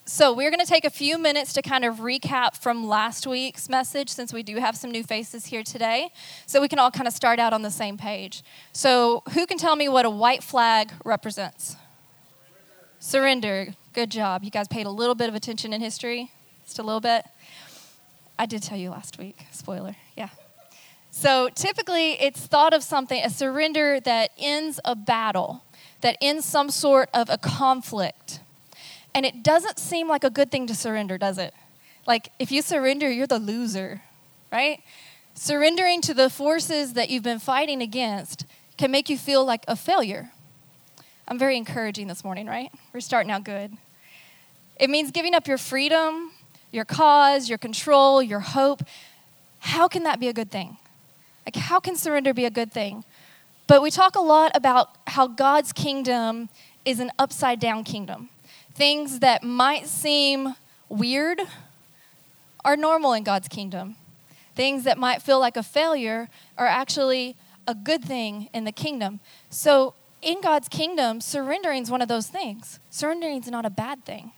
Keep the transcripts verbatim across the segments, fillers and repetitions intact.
So we're going to take a few minutes to kind of recap from last week's message, since we do have some new faces here today, so we can all kind of start out on the same page. So who can tell me what a white flag represents? Surrender. Surrender. Good job. You guys paid a little bit of attention in history, just a little bit. I did tell you last week. Spoiler. Yeah. So typically it's thought of something, a surrender that ends a battle, that ends some sort of a conflict. And it doesn't seem like a good thing to surrender, does it? Like, if you surrender, you're the loser, right? Surrendering to the forces that you've been fighting against can make you feel like a failure. I'm very encouraging this morning, right? We're starting out good. It means giving up your freedom, your cause, your control, your hope. How can that be a good thing? Like, how can surrender be a good thing? But we talk a lot about how God's kingdom is an upside-down kingdom. Things that might seem weird are normal in God's kingdom. Things that might feel like a failure are actually a good thing in the kingdom. So in God's kingdom, surrendering is one of those things. Surrendering is not a bad thing.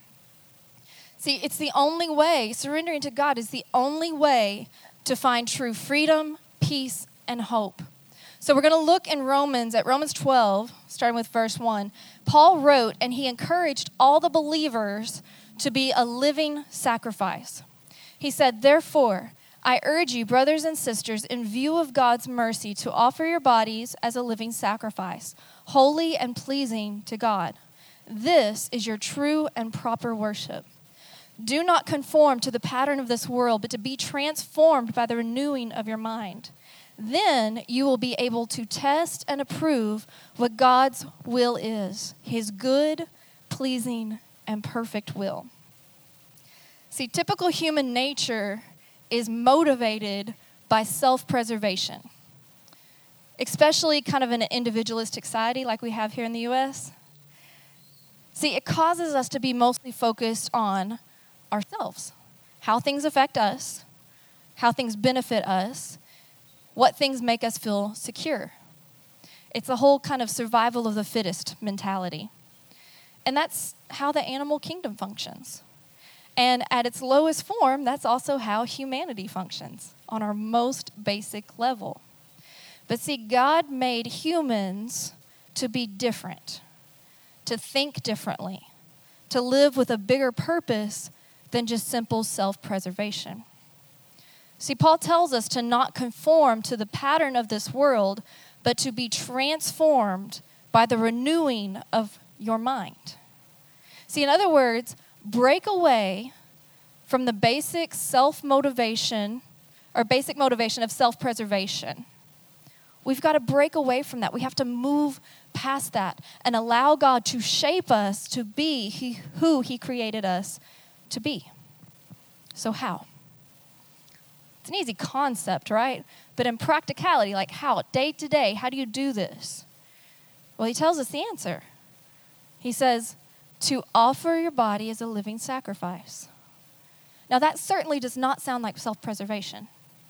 See, it's the only way, surrendering to God is the only way to find true freedom, peace, and hope. So we're going to look in Romans, at Romans twelve, starting with verse one. Paul wrote, and he encouraged all the believers to be a living sacrifice. He said, therefore, I urge you, brothers and sisters, in view of God's mercy, to offer your bodies as a living sacrifice, holy and pleasing to God. This is your true and proper worship. Do not conform to the pattern of this world, but to be transformed by the renewing of your mind. Then you will be able to test and approve what God's will is, his good, pleasing, and perfect will. See, typical human nature is motivated by self-preservation, especially kind of in an individualistic society like we have here in the U S. See, it causes us to be mostly focused on ourselves, how things affect us, how things benefit us, what things make us feel secure. It's a whole kind of survival of the fittest mentality. And that's how the animal kingdom functions. And at its lowest form, that's also how humanity functions on our most basic level. But see, God made humans to be different, to think differently, to live with a bigger purpose than just simple self-preservation. See, Paul tells us to not conform to the pattern of this world, but to be transformed by the renewing of your mind. See, in other words, break away from the basic self-motivation or basic motivation of self-preservation. We've got to break away from that. We have to move past that and allow God to shape us to be he, who he created us to be. So how? It's an easy concept, right? But in practicality, like how, day to day, how do you do this? Well, he tells us the answer. He says, to offer your body as a living sacrifice. Now, that certainly does not sound like self-preservation.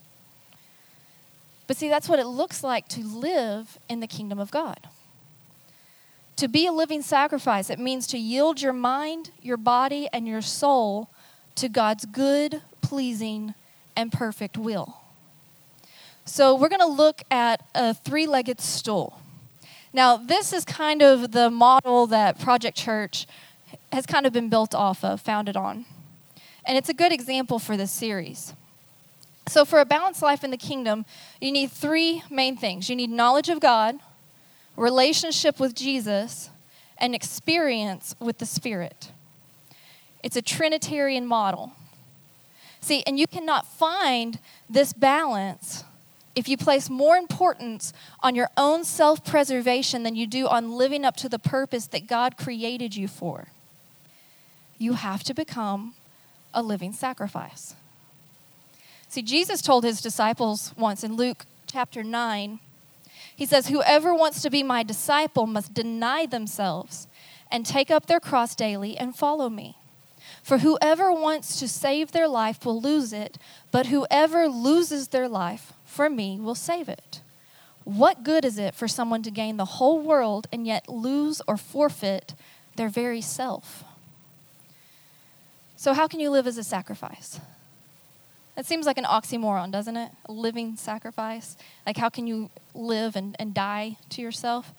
But see, that's what it looks like to live in the kingdom of God. To be a living sacrifice, it means to yield your mind, your body, and your soul to God's good, pleasing, and perfect will. So we're going to look at a three-legged stool. Now, this is kind of the model that Project Church has kind of been built off of, founded on. And it's a good example for this series. So for a balanced life in the kingdom, you need three main things. You need knowledge of God, relationship with Jesus, and experience with the Spirit. It's a Trinitarian model. See, and you cannot find this balance if you place more importance on your own self-preservation than you do on living up to the purpose that God created you for. You have to become a living sacrifice. See, Jesus told his disciples once in Luke chapter nine, he says, whoever wants to be my disciple must deny themselves and take up their cross daily and follow me. For whoever wants to save their life will lose it, but whoever loses their life for me will save it. What good is it for someone to gain the whole world and yet lose or forfeit their very self? So how can you live as a sacrifice? That seems like an oxymoron, doesn't it? A living sacrifice. Like, how can you live and, and die to yourself?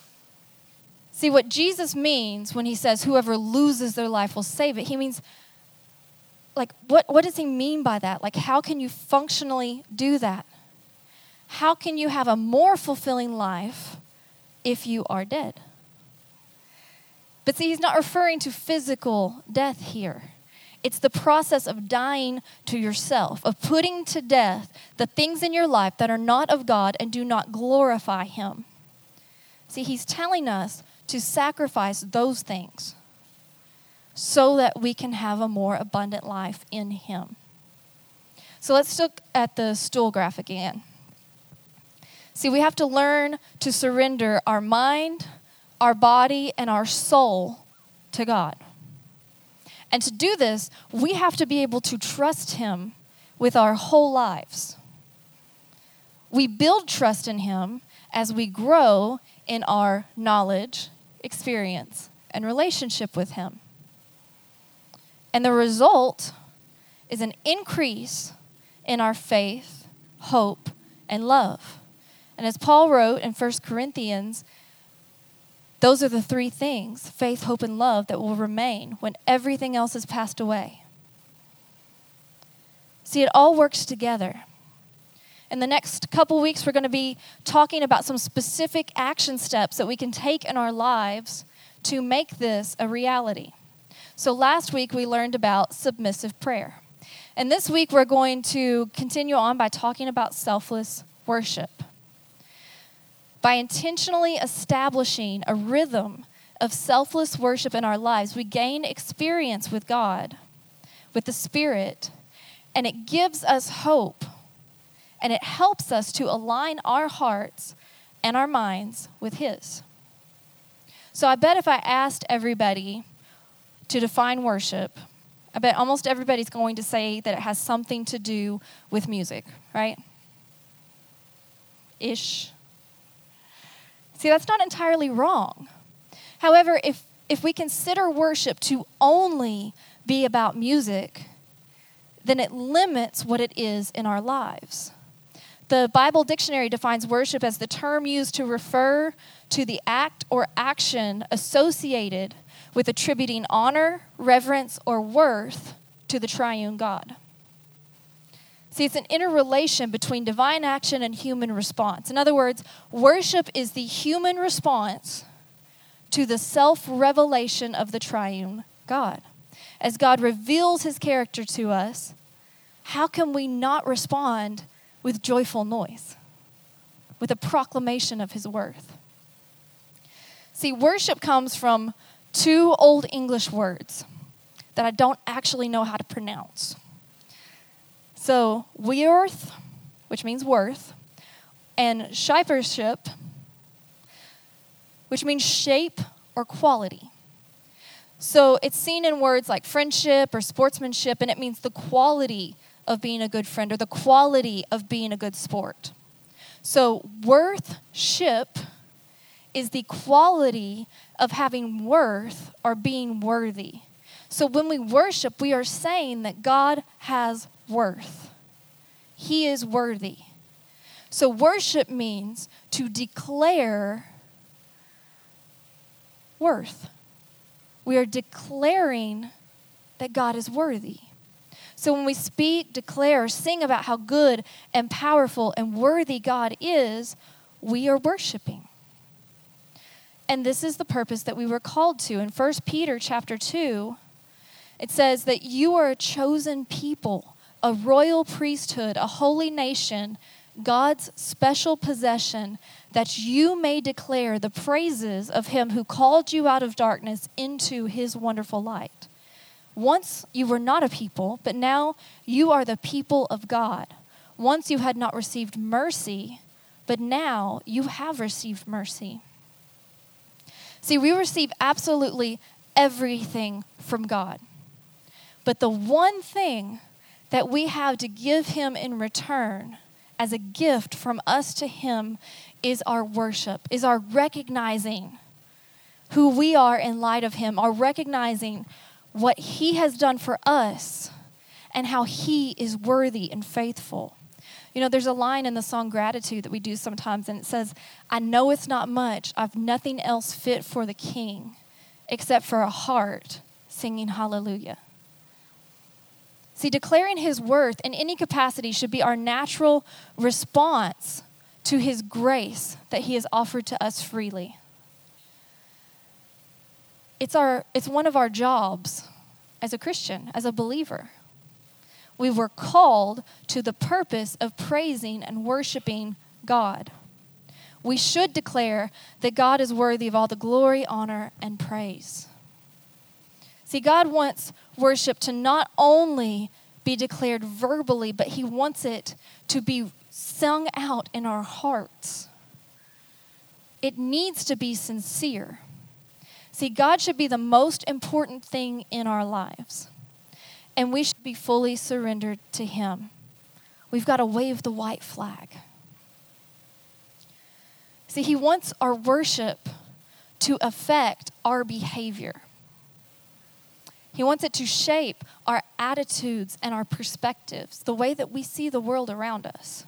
See, what Jesus means when he says whoever loses their life will save it, he means, like, what, what does he mean by that? Like, how can you functionally do that? How can you have a more fulfilling life if you are dead? But see, he's not referring to physical death here. It's the process of dying to yourself, of putting to death the things in your life that are not of God and do not glorify him. See, he's telling us to sacrifice those things so that we can have a more abundant life in him. So let's look at the stool graph again. See, we have to learn to surrender our mind, our body, and our soul to God. And to do this, we have to be able to trust him with our whole lives. We build trust in him as we grow in our knowledge, experience, and relationship with him. And the result is an increase in our faith, hope, and love. And as Paul wrote in First Corinthians, those are the three things, faith, hope, and love, that will remain when everything else has passed away. See, it all works together. In the next couple weeks, we're going to be talking about some specific action steps that we can take in our lives to make this a reality. So last week, we learned about submissive prayer. And this week, we're going to continue on by talking about selfless worship. By intentionally establishing a rhythm of selfless worship in our lives, we gain experience with God, with the Spirit, and it gives us hope, and it helps us to align our hearts and our minds with his. So I bet if I asked everybody to define worship, I bet almost everybody's going to say that it has something to do with music, right? Ish. See, that's not entirely wrong. However, if, if we consider worship to only be about music, then it limits what it is in our lives. The Bible Dictionary defines worship as the term used to refer to the act or action associated with attributing honor, reverence, or worth to the triune God. See, it's an interrelation between divine action and human response. In other words, worship is the human response to the self-revelation of the triune God. As God reveals his character to us, how can we not respond with joyful noise, with a proclamation of his worth? See, worship comes from two Old English words that I don't actually know how to pronounce. So, weorth, which means worth, and scheippership, which means shape or quality. So, it's seen in words like friendship or sportsmanship, and it means the quality of being a good friend or the quality of being a good sport. So, worthship is the quality of having worth or being worthy. So, when we worship, we are saying that God has worth. He is worthy. So worship means to declare worth. We are declaring that God is worthy. So when we speak, declare, sing about how good and powerful and worthy God is, we are worshiping. And this is the purpose that we were called to. In First Peter chapter two, it says that you are a chosen people, a royal priesthood, a holy nation, God's special possession, that you may declare the praises of him who called you out of darkness into his wonderful light. Once you were not a people, but now you are the people of God. Once you had not received mercy, but now you have received mercy. See, we receive absolutely everything from God. But the one thing that we have to give him in return as a gift from us to him is our worship, is our recognizing who we are in light of him, our recognizing what he has done for us and how he is worthy and faithful. You know, there's a line in the song Gratitude that we do sometimes, and it says, I know it's not much. I've nothing else fit for the king except for a heart singing hallelujah. See, declaring his worth in any capacity should be our natural response to his grace that he has offered to us freely. It's our, it's one of our jobs as a Christian, as a believer. We were called to the purpose of praising and worshiping God. We should declare that God is worthy of all the glory, honor, and praise. See, God wants worship to not only be declared verbally, but he wants it to be sung out in our hearts. It needs to be sincere. See, God should be the most important thing in our lives, and we should be fully surrendered to him. We've got to wave the white flag. See, he wants our worship to affect our behavior. He wants it to shape our attitudes and our perspectives, the way that we see the world around us.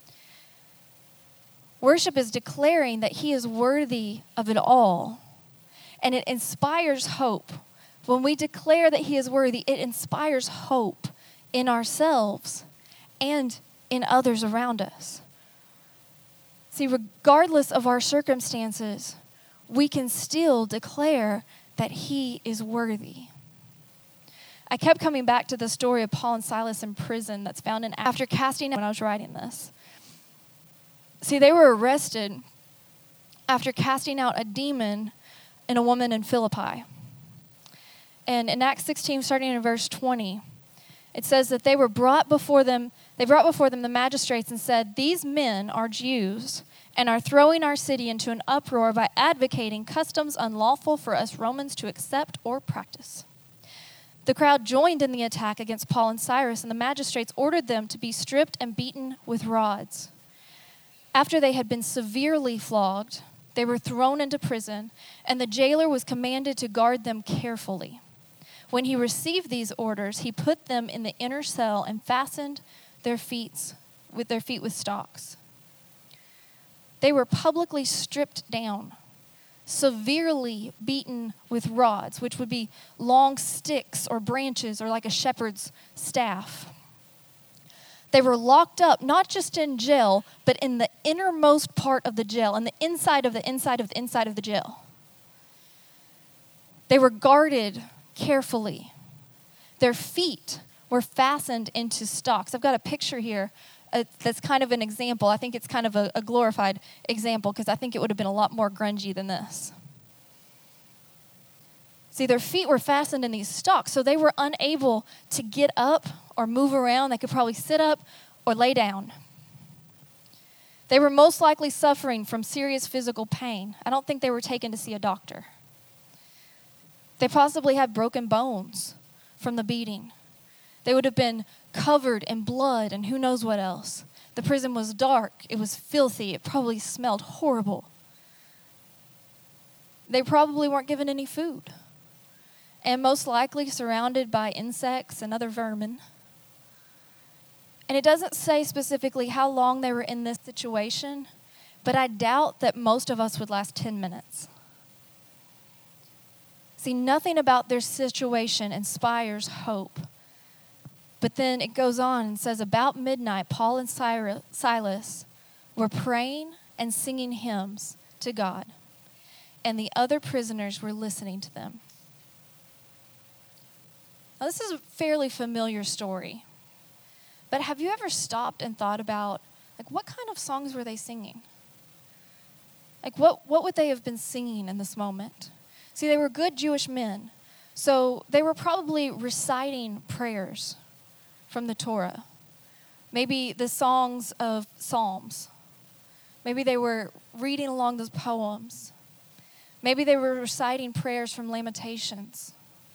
Worship is declaring that he is worthy of it all, and it inspires hope. When we declare that he is worthy, it inspires hope in ourselves and in others around us. See, regardless of our circumstances, we can still declare that he is worthy. I kept coming back to the story of Paul and Silas in prison that's found in after casting out when I was writing this. See, they were arrested after casting out a demon in a woman in Philippi. And in Acts sixteen, starting in verse twenty, it says that they were brought before them, they brought before them the magistrates and said, these men are Jews and are throwing our city into an uproar by advocating customs unlawful for us Romans to accept or practice. The crowd joined in the attack against Paul and Silas, and the magistrates ordered them to be stripped and beaten with rods. After they had been severely flogged, they were thrown into prison, and the jailer was commanded to guard them carefully. When he received these orders, he put them in the inner cell and fastened their feet with their feet with stocks. They were publicly stripped down, severely beaten with rods, which would be long sticks or branches or like a shepherd's staff. They were locked up, not just in jail, but in the innermost part of the jail, in the inside of the inside of the inside of the jail. They were guarded carefully. Their feet were fastened into stocks. I've got a picture here uh, that's kind of an example. I think it's kind of a, a glorified example because I think it would have been a lot more grungy than this. See, their feet were fastened in these stocks, so they were unable to get up or move around. They could probably sit up or lay down. They were most likely suffering from serious physical pain. I don't think they were taken to see a doctor. They possibly had broken bones from the beating. They would have been covered in blood and who knows what else. The prison was dark. It was filthy. It probably smelled horrible. They probably weren't given any food, and most likely surrounded by insects and other vermin. And it doesn't say specifically how long they were in this situation, but I doubt that most of us would last ten minutes. See, nothing about their situation inspires hope. But then it goes on and says, about midnight, Paul and Silas were praying and singing hymns to God, and the other prisoners were listening to them. Now, this is a fairly familiar story, but have you ever stopped and thought about, like, what kind of songs were they singing? Like, what, what would they have been singing in this moment? See, they were good Jewish men, so they were probably reciting prayers from the Torah. Maybe the songs of Psalms. Maybe they were reading along those poems. Maybe they were reciting prayers from Lamentations.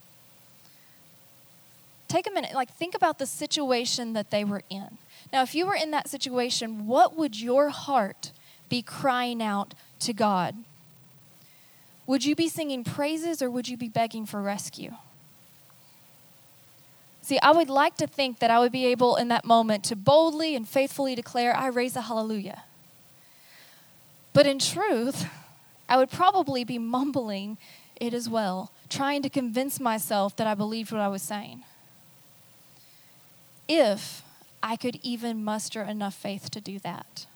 Take a minute, like think about the situation that they were in. Now, if you were in that situation, what would your heart be crying out to God? Would you be singing praises or would you be begging for rescue? See, I would like to think that I would be able in that moment to boldly and faithfully declare, I raise a hallelujah. But in truth, I would probably be mumbling it as well, trying to convince myself that I believed what I was saying. If I could even muster enough faith to do that.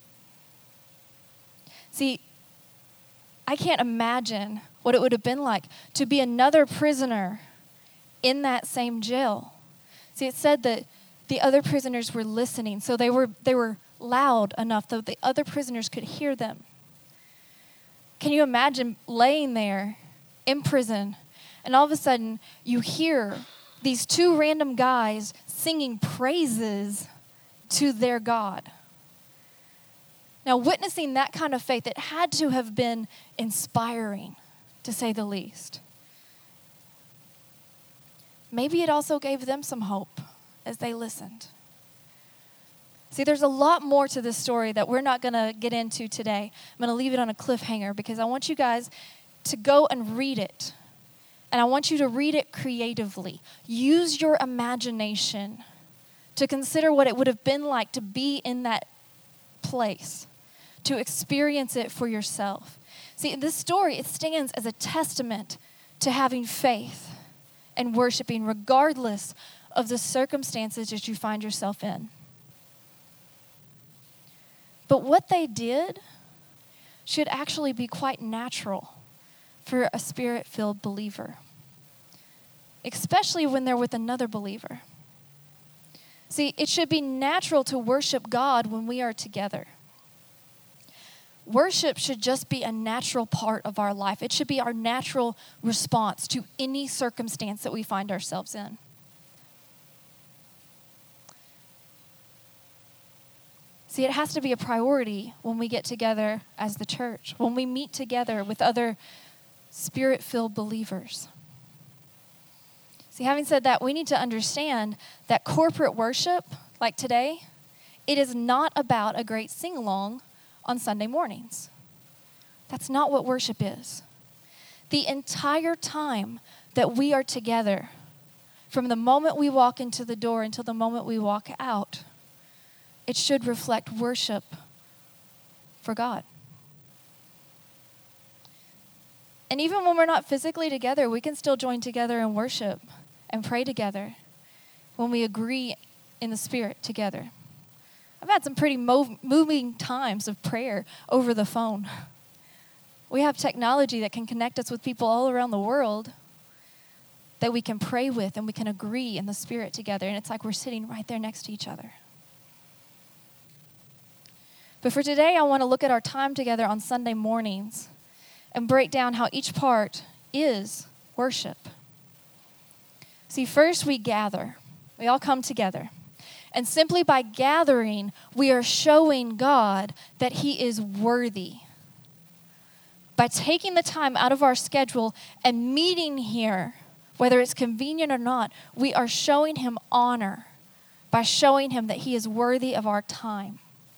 See, I can't imagine what it would have been like to be another prisoner in that same jail. See, it said that the other prisoners were listening, so they were they were loud enough that the other prisoners could hear them. Can you imagine laying there in prison, and all of a sudden you hear these two random guys singing praises to their God? Now, witnessing that kind of faith, it had to have been inspiring, to say the least. Maybe it also gave them some hope as they listened. See, there's a lot more to this story that we're not going to get into today. I'm going to leave it on a cliffhanger because I want you guys to go and read it. And I want you to read it creatively. Use your imagination to consider what it would have been like to be in that place, to experience it for yourself. See, this story, it stands as a testament to having faith and worshiping regardless of the circumstances that you find yourself in. But what they did should actually be quite natural for a spirit-filled believer, especially when they're with another believer. See, it should be natural to worship God when we are together. Worship should just be a natural part of our life. It should be our natural response to any circumstance that we find ourselves in. See, it has to be a priority when we get together as the church, when we meet together with other spirit-filled believers. See, having said that, we need to understand that corporate worship, like today, it is not about a great sing-along on Sunday mornings. That's not what worship is. The entire time that we are together, from the moment we walk into the door until the moment we walk out, it should reflect worship for God. And even when we're not physically together, we can still join together and worship and pray together when we agree in the Spirit together. I've had some pretty mov- moving times of prayer over the phone. We have technology that can connect us with people all around the world that we can pray with and we can agree in the Spirit together. And it's like we're sitting right there next to each other. But for today, I want to look at our time together on Sunday mornings and break down how each part is worship. See, first we gather. We all come together. And simply by gathering, we are showing God that He is worthy. By taking the time out of our schedule and meeting here, whether it's convenient or not, we are showing Him honor by showing Him that He is worthy of our time.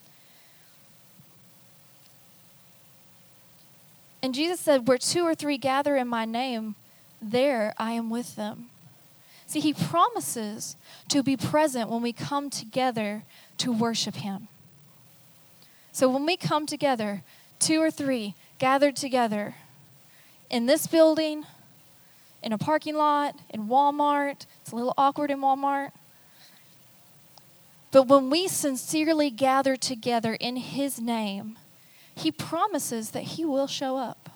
And Jesus said, where two or three gather in my name, there I am with them. See, He promises to be present when we come together to worship Him. So when we come together, two or three gathered together in this building, in a parking lot, in Walmart, it's a little awkward in Walmart. But when we sincerely gather together in His name, He promises that He will show up.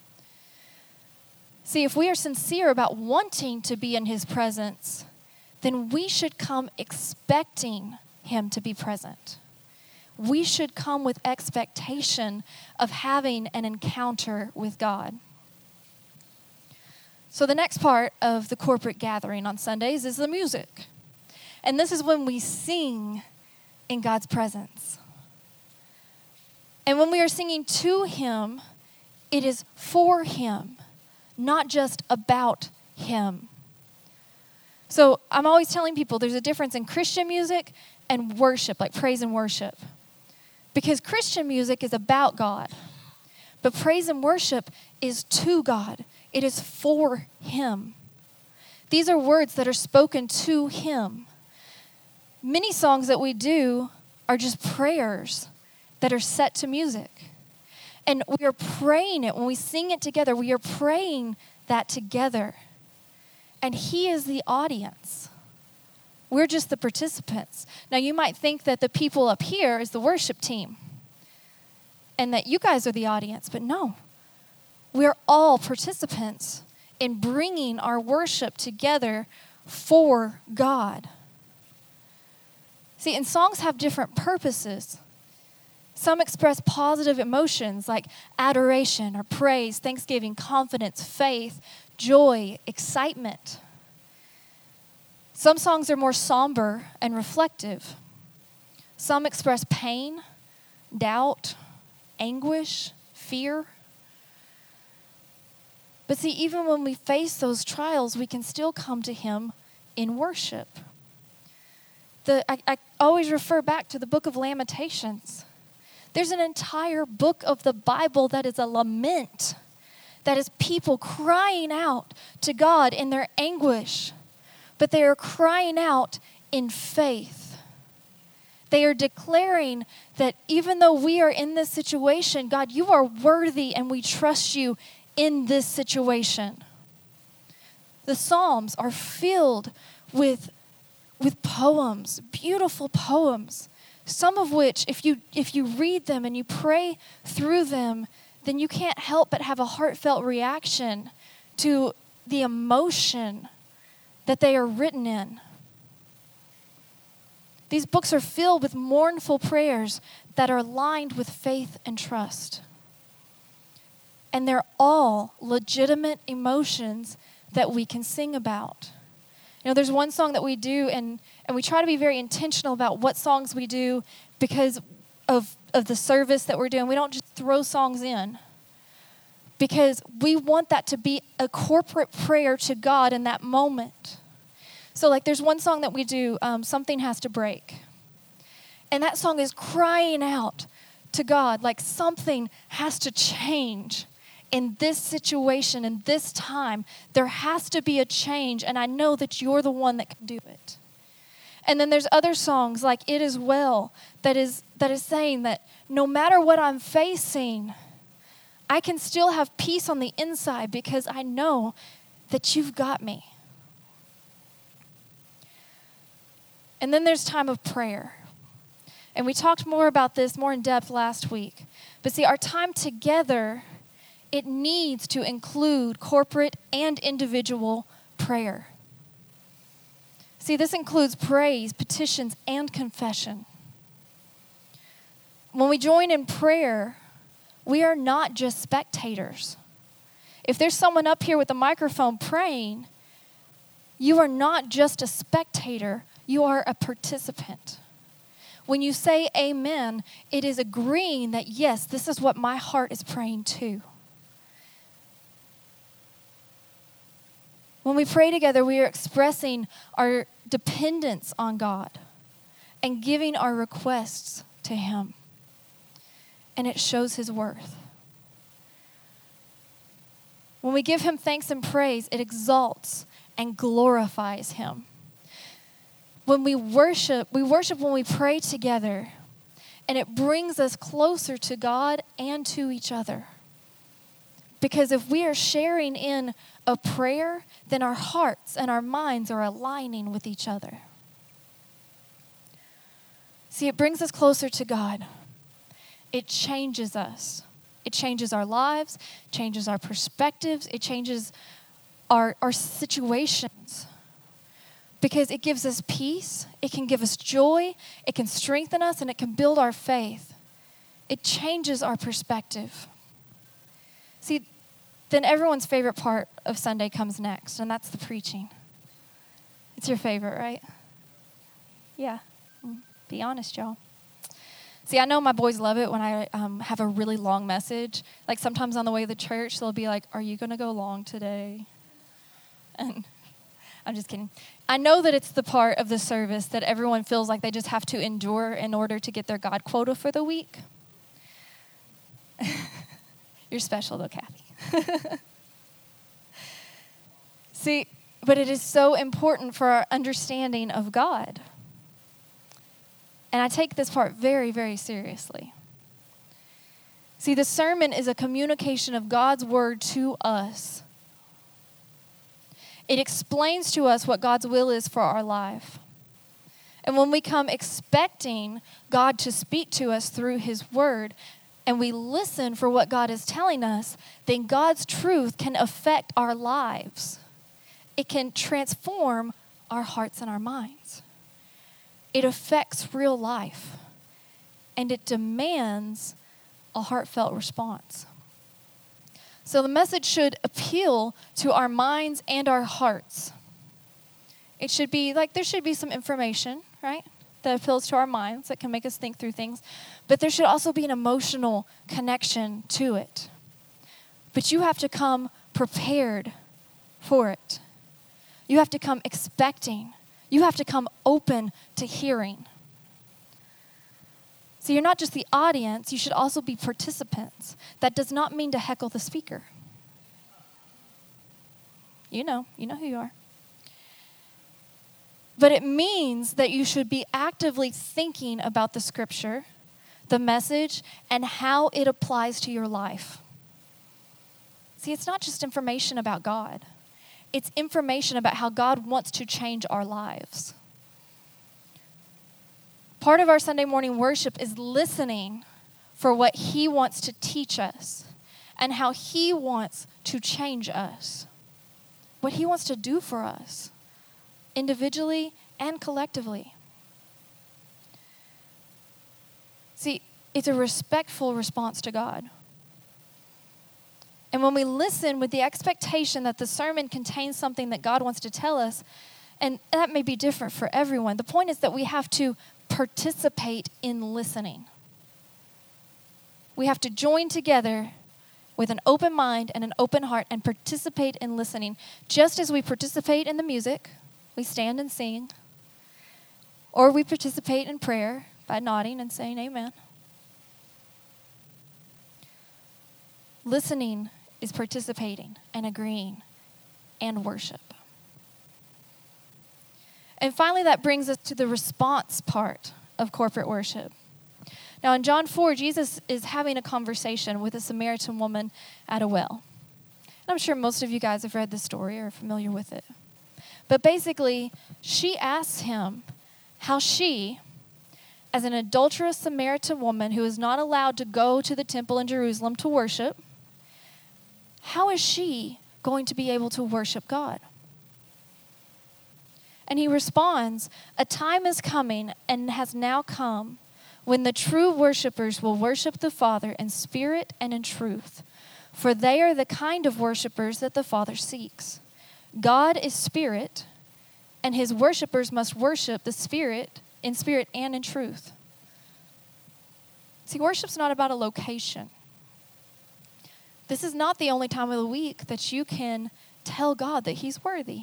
See, if we are sincere about wanting to be in His presence, then we should come expecting Him to be present. We should come with expectation of having an encounter with God. So the next part of the corporate gathering on Sundays is the music. And this is when we sing in God's presence. And when we are singing to Him, it is for Him, not just about Him. So I'm always telling people there's a difference in Christian music and worship, like praise and worship. Because Christian music is about God, but praise and worship is to God. It is for Him. These are words that are spoken to him. Many songs that we do are just prayers that are set to music. And we are praying it. When we sing it together, we are praying that together. And he is the audience. We're just the participants. Now, you might think that the people up here is the worship team and that you guys are the audience, but no. We're all participants in bringing our worship together for God. See, and songs have different purposes. Some express positive emotions like adoration or praise, thanksgiving, confidence, faith, joy, excitement. Some songs are more somber and reflective. Some express pain, doubt, anguish, fear. But see, even when we face those trials, we can still come to him in worship. The, I, I always refer back to the book of Lamentations. There's an entire book of the Bible that is a lament, that is people crying out to God in their anguish, but they are crying out in faith. They are declaring that even though we are in this situation, God, you are worthy and we trust you in this situation. The Psalms are filled with, with poems, beautiful poems, some of which, if you if you read them and you pray through them, then you can't help but have a heartfelt reaction to the emotion that they are written in. These books are filled with mournful prayers that are lined with faith and trust. And they're all legitimate emotions that we can sing about. You know, there's one song that we do, and, and we try to be very intentional about what songs we do because of, of the service that we're doing. We don't just throw songs in because we want that to be a corporate prayer to God in that moment. So like there's one song that we do, um, Something Has to Break. And that song is crying out to God, like something has to change in this situation, in this time. There has to be a change, and I know that you're the one that can do it. And then there's other songs like It Is Well that is that is saying that no matter what I'm facing, I can still have peace on the inside because I know that you've got me. And then there's time of prayer. And we talked more about this more in depth last week. But see, our time together, it needs to include corporate and individual prayer. See, this includes praise, petitions, and confession. When we join in prayer, we are not just spectators. If there's someone up here with a microphone praying, you are not just a spectator, you are a participant. When you say amen, it is agreeing that, yes, this is what my heart is praying to. When we pray together, we are expressing our dependence on God and giving our requests to him. And it shows his worth. When we give him thanks and praise, it exalts and glorifies him. When we worship, we worship when we pray together, and it brings us closer to God and to each other. Because if we are sharing in a prayer, then our hearts and our minds are aligning with each other. See, it brings us closer to God. It changes us. It changes our lives, changes our perspectives, it changes our, our situations. Because it gives us peace, it can give us joy, it can strengthen us, and it can build our faith. It changes our perspective. See, then everyone's favorite part of Sunday comes next, and that's the preaching. It's your favorite, right? Yeah. Be honest, y'all. See, I know my boys love it when I um, have a really long message. Like sometimes on the way to church, they'll be like, "Are you going to go long today?" And I'm just kidding. I know that it's the part of the service that everyone feels like they just have to endure in order to get their God quota for the week. You're special though, Kathy. See, But it is so important for our understanding of God. And I take this part very, very seriously. See, the sermon is a communication of God's word to us. It explains to us what God's will is for our life. And when we come expecting God to speak to us through his word, and we listen for what God is telling us, then God's truth can affect our lives. It can transform our hearts and our minds. It affects real life. And it demands a heartfelt response. So the message should appeal to our minds and our hearts. It should be like, there should be some information, right, that appeals to our minds, that can make us think through things. But there should also be an emotional connection to it. But you have to come prepared for it. You have to come expecting. You have to come open to hearing. So you're not just the audience, you should also be participants. That does not mean to heckle the speaker. You know, you know who you are. But it means that you should be actively thinking about the scripture, the message, and how it applies to your life. See, it's not just information about God. It's information about how God wants to change our lives. Part of our Sunday morning worship is listening for what he wants to teach us and how he wants to change us, what he wants to do for us, individually and collectively. See, it's a respectful response to God. And when we listen with the expectation that the sermon contains something that God wants to tell us, and that may be different for everyone, the point is that we have to participate in listening. We have to join together with an open mind and an open heart and participate in listening. Just as we participate in the music, we stand and sing, or we participate in prayer by nodding and saying amen. Listening is participating and agreeing and worship. And finally, that brings us to the response part of corporate worship. Now, in John four, Jesus is having a conversation with a Samaritan woman at a well. And I'm sure most of you guys have read the story or are familiar with it. But basically, she asks him how she, as an adulterous Samaritan woman who is not allowed to go to the temple in Jerusalem to worship, how is she going to be able to worship God? And he responds, "A time is coming and has now come when the true worshipers will worship the Father in spirit and in truth, for they are the kind of worshipers that the Father seeks. God is spirit, and his worshipers must worship the Spirit in spirit and in truth." See, worship's not about a location. This is not the only time of the week that you can tell God that he's worthy.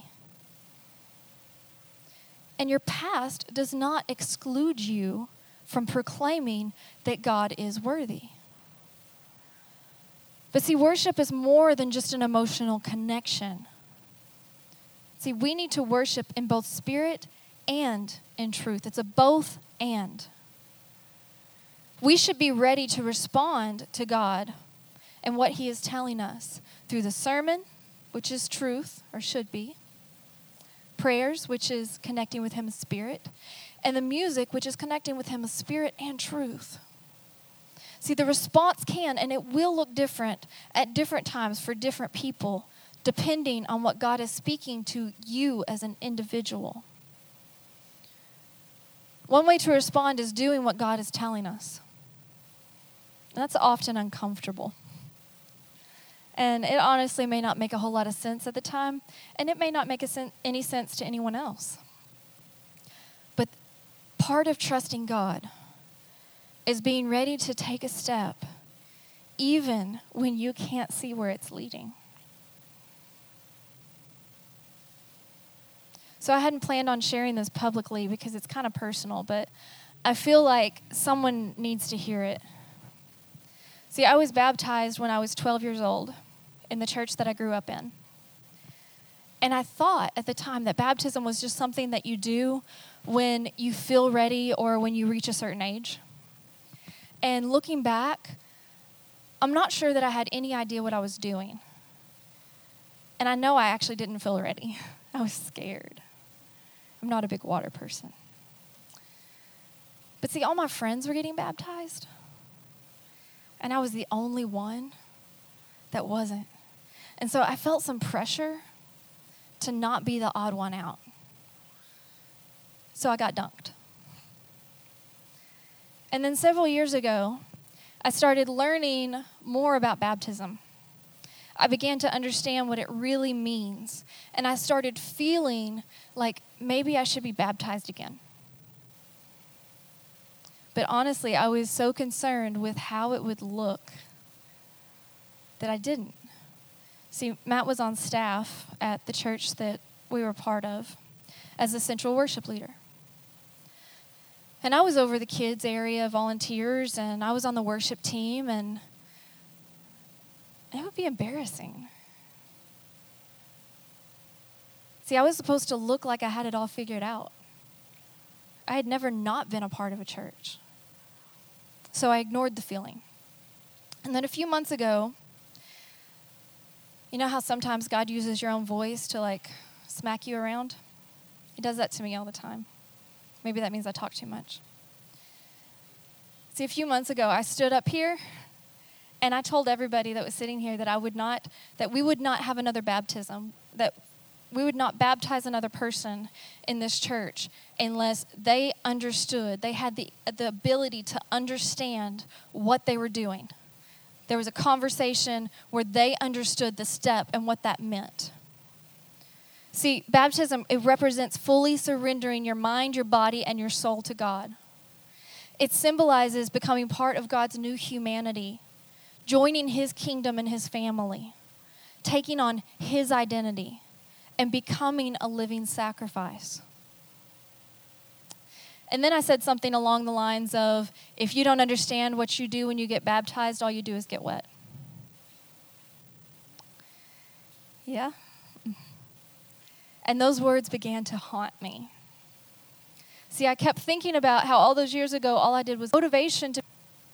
And your past does not exclude you from proclaiming that God is worthy. But see, worship is more than just an emotional connection. See, we need to worship in both spirit and in truth. It's a both and. We should be ready to respond to God and what he is telling us through the sermon, which is truth, or should be, prayers, which is connecting with him as spirit, and the music, which is connecting with him as spirit and truth. See, the response can and it will look different at different times for different people, depending on what God is speaking to you as an individual. One way to respond is doing what God is telling us. And that's often uncomfortable. And it honestly may not make a whole lot of sense at the time, and it may not make a sen- any sense to anyone else. But part of trusting God is being ready to take a step, even when you can't see where it's leading. So I hadn't planned on sharing this publicly because it's kind of personal, but I feel like someone needs to hear it. See, I was baptized when I was twelve years old in the church that I grew up in. And I thought at the time that baptism was just something that you do when you feel ready or when you reach a certain age. And looking back, I'm not sure that I had any idea what I was doing. And I know I actually didn't feel ready. I was scared. I'm not a big water person. But see, all my friends were getting baptized. And I was the only one that wasn't. And so I felt some pressure to not be the odd one out. So I got dunked. And then several years ago, I started learning more about baptism. I began to understand what it really means. And I started feeling like maybe I should be baptized again. But honestly, I was so concerned with how it would look that I didn't. See, Matt was on staff at the church that we were part of as the central worship leader. And I was over the kids area, volunteers, and I was on the worship team, and it would be embarrassing. See, I was supposed to look like I had it all figured out. I had never not been a part of a church. So I ignored the feeling. And then a few months ago, you know how sometimes God uses your own voice to like smack you around? He does that to me all the time. Maybe that means I talk too much. See, a few months ago, I stood up here and I told everybody that was sitting here that I would not, that we would not have another baptism, that we would not baptize another person in this church unless they understood, they had the, the ability to understand what they were doing. There was a conversation where they understood the step and what that meant. See, baptism, it represents fully surrendering your mind, your body, and your soul to God. It symbolizes becoming part of God's new humanity, joining His kingdom and His family, taking on His identity, and becoming a living sacrifice. And then I said something along the lines of, if you don't understand what you do when you get baptized, all you do is get wet. Yeah? And those words began to haunt me. See, I kept thinking about how all those years ago, all I did was motivation to...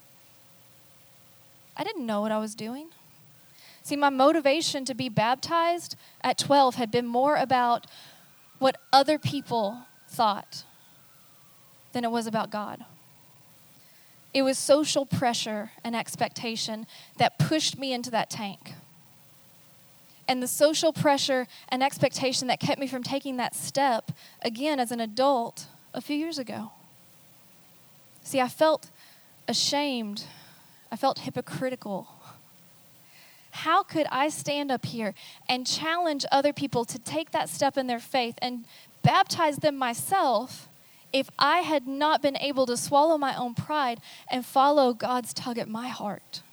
I didn't know what I was doing. See, my motivation to be baptized at twelve had been more about what other people thought than it was about God. It was social pressure and expectation that pushed me into that tank. And the social pressure and expectation that kept me from taking that step, again, as an adult, a few years ago. See, I felt ashamed. I felt hypocritical. How could I stand up here and challenge other people to take that step in their faith and baptize them myself if I had not been able to swallow my own pride and follow God's tug at my heart?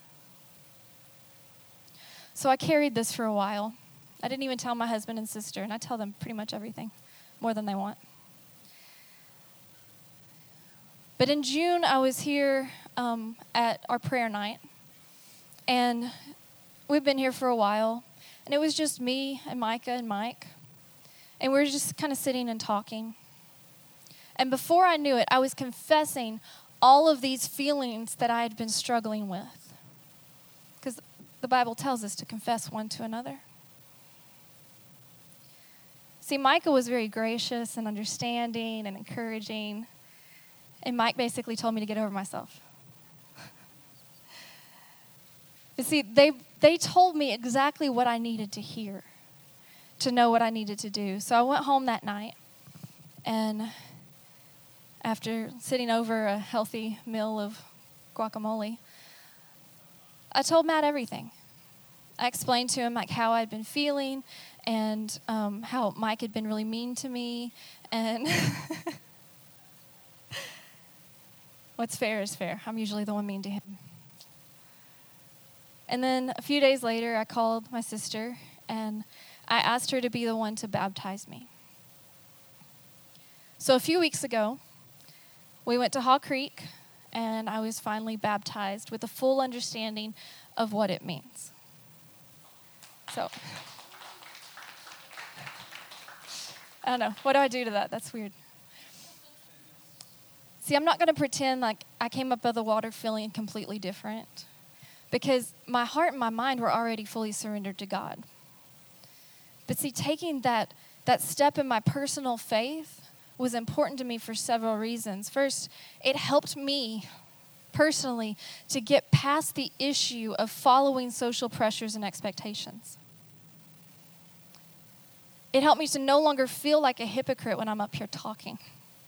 So I carried this for a while. I didn't even tell my husband and sister, and I tell them pretty much everything, more than they want. But in June, I was here um, at our prayer night, and we've been here for a while, and it was just me and Micah and Mike, and we were just kind of sitting and talking. And before I knew it, I was confessing all of these feelings that I had been struggling with, because the Bible tells us to confess one to another. See, Micah was very gracious and understanding and encouraging, and Mike basically told me to get over myself. But see, they they told me exactly what I needed to hear to know what I needed to do. So I went home that night, and after sitting over a healthy meal of guacamole, I told Matt everything. I explained to him like how I'd been feeling and um, how Mike had been really mean to me, and what's fair is fair. I'm usually the one mean to him. And then a few days later, I called my sister, and I asked her to be the one to baptize me. So a few weeks ago, we went to Haw Creek, and I was finally baptized with a full understanding of what it means. So, I don't know. What do I do to that? That's weird. See, I'm not going to pretend like I came up out of the water feeling completely different, because my heart and my mind were already fully surrendered to God. But see, taking that, that step in my personal faith was important to me for several reasons. First, it helped me personally to get past the issue of following social pressures and expectations. It helped me to no longer feel like a hypocrite when I'm up here talking.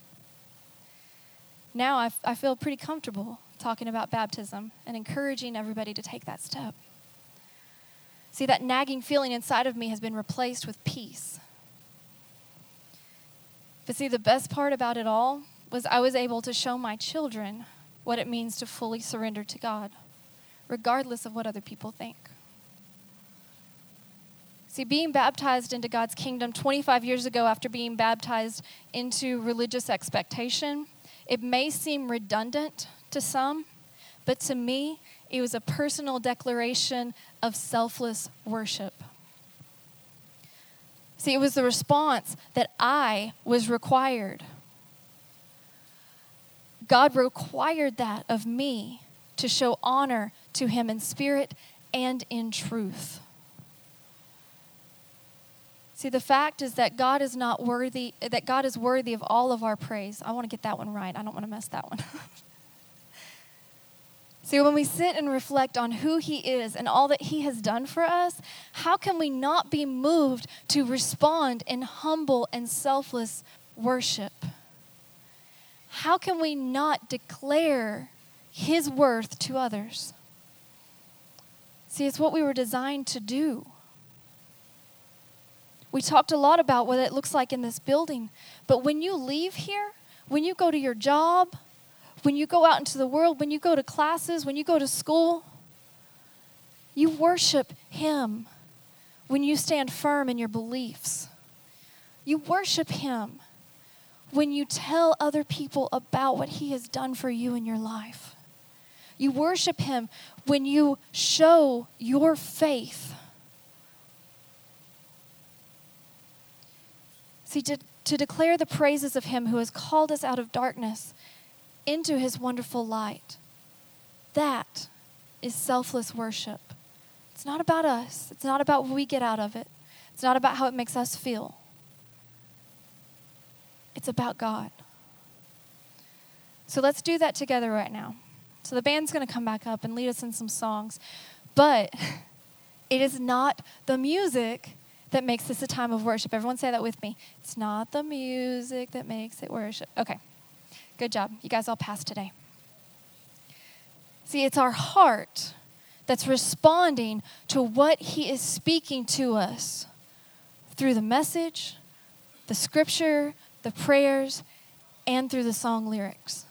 Now I, I feel pretty comfortable talking about baptism and encouraging everybody to take that step. See, that nagging feeling inside of me has been replaced with peace. But see, the best part about it all was I was able to show my children what it means to fully surrender to God, regardless of what other people think. See, being baptized into God's kingdom twenty-five years ago after being baptized into religious expectation, it may seem redundant to some, but to me, it was a personal declaration of selfless worship. See, it was the response that I was required. God required that of me to show honor to him in spirit and in truth. See, the fact is that God is not worthy, that God is worthy of all of our praise. I want to get that one right. I don't want to mess that one up. See, when we sit and reflect on who he is and all that he has done for us, how can we not be moved to respond in humble and selfless worship? How can we not declare his worth to others? See, it's what we were designed to do. We talked a lot about what it looks like in this building, but when you leave here, when you go to your job, when you go out into the world, when you go to classes, when you go to school, you worship him when you stand firm in your beliefs. You worship him when you tell other people about what he has done for you in your life. You worship him when you show your faith. See, to, to declare the praises of him who has called us out of darkness into his wonderful light, that is selfless worship. It's not about us. It's not about what we get out of it. It's not about how it makes us feel. It's about God. So let's do that together right now. So the band's going to come back up and lead us in some songs. But it is not the music that makes this a time of worship. Everyone say that with me. It's not the music that makes it worship. Okay. Good job. You guys all passed today. See, it's our heart that's responding to what he is speaking to us through the message, the scripture, the prayers, and through the song lyrics.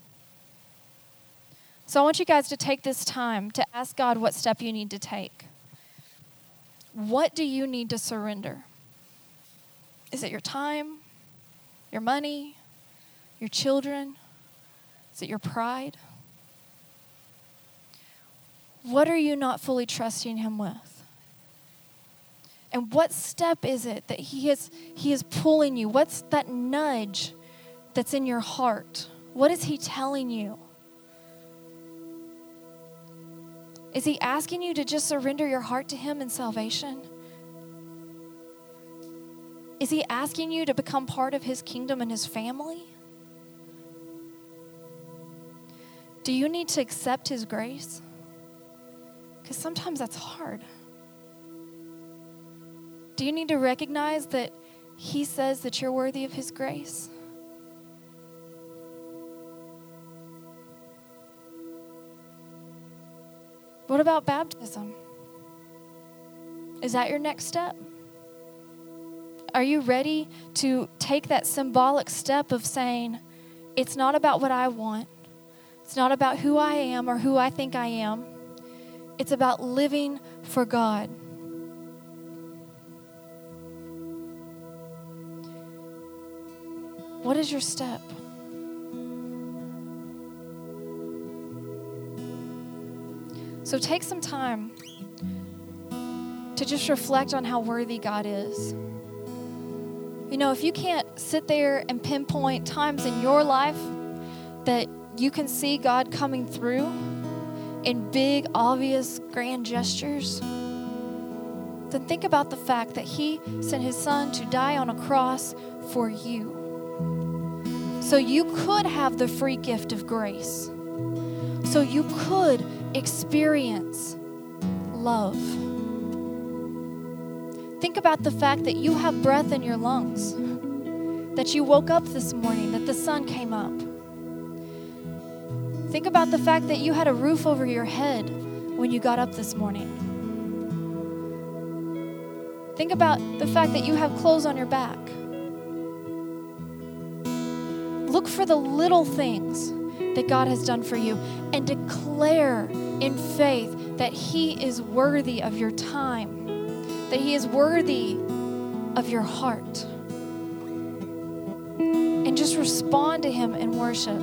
So I want you guys to take this time to ask God what step you need to take. What do you need to surrender? Is it your time, your money, your children? Is it your pride? What are you not fully trusting him with? And what step is it that he is he is pulling you? What's that nudge that's in your heart? What is he telling you? Is he asking you to just surrender your heart to him in salvation? Is he asking you to become part of his kingdom and his family? Do you need to accept his grace? Because sometimes that's hard. Do you need to recognize that he says that you're worthy of his grace? What about baptism? Is that your next step? Are you ready to take that symbolic step of saying, it's not about what I want. It's not about who I am or who I think I am. It's about living for God. What is your step? So take some time to just reflect on how worthy God is. You know, if you can't sit there and pinpoint times in your life that you can see God coming through in big, obvious, grand gestures, then think about the fact that He sent His Son to die on a cross for you. So you could have the free gift of grace. So you could experience love. Think about the fact that you have breath in your lungs, that you woke up this morning, that the sun came up. Think about the fact that you had a roof over your head when you got up this morning. Think about the fact that you have clothes on your back. Look for the little things that God has done for you and declare in faith that He is worthy of your time, that He is worthy of your heart. And just respond to Him in worship.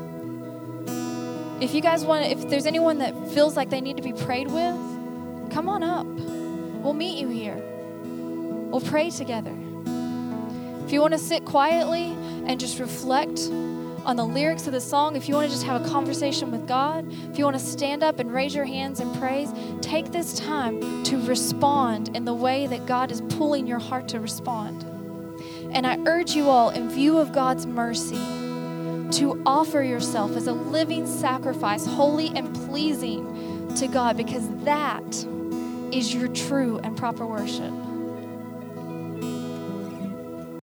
If you guys want, if there's anyone that feels like they need to be prayed with, come on up. We'll meet you here. We'll pray together. If you want to sit quietly and just reflect on the lyrics of the song, if you want to just have a conversation with God, if you want to stand up and raise your hands in praise, take this time to respond in the way that God is pulling your heart to respond. And I urge you all, in view of God's mercy, to offer yourself as a living sacrifice, holy and pleasing to God, because that is your true and proper worship.